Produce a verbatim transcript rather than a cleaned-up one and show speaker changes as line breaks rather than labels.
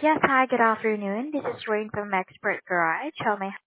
Yes, hi, good afternoon. This is Rain from Expert Garage. How may